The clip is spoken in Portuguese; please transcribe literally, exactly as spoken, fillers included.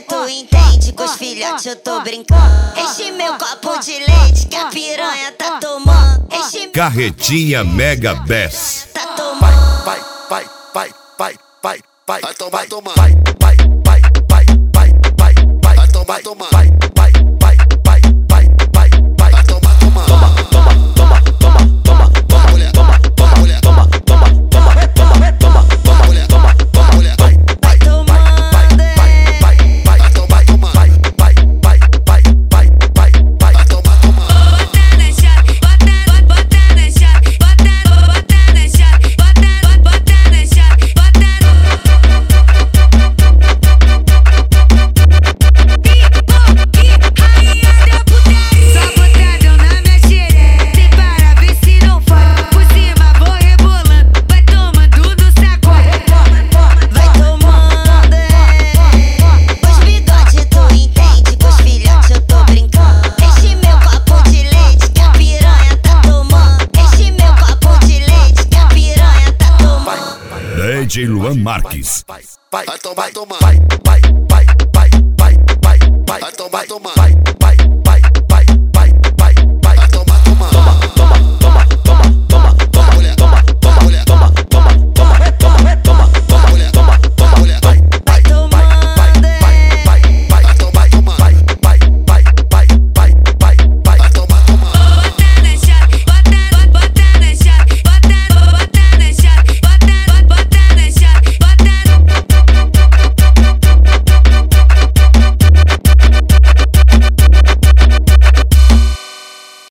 tu entende, com os filhotes eu tô brincando. Enche meu copo de leite que a piranha tá tomando. Enche Carretinha Mega Bass. tá tomando. Vai, vai, vai, vai, vai, vai, vai tomar, tomar. Vai, vai, vai, vai, vai, vai, vai, vai tomar, tomar. Vai, vai, vai, vai, vai, vai, vai tomar, tomar. Toma, toma, toma, toma, toma, toma, mulher, toma, toma, mulher, toma, toma, toma, toma, toma, toma, mulher, toma, toma, mulher. Vai, vai, vai, vai, vai, vai, vai, vai tomar, tomar. Vai, vai, vai, vai, vai, vai, vai tomar, tomar. Bota na chave, bota, bota na chave, bota, bota na chave, bota, bota na chave, bota. Rainha da putaria. Só botadão na minha xereca, sem para ver se não faz. Por cima vou rebolando, vai tomando no sacode. Vai tomando, é. Os bigode tu entende, com os filhotes eu tô brincando. Enche meu copo de leite que a piranha tá tomando. Enche meu copo de leite que a piranha tá tomando. D J Luan Marques. Vai, vai, vai tomar, tomar. Vai, vai, vai, vai, vai, vai, vai tomar, tomar. Vai, vai,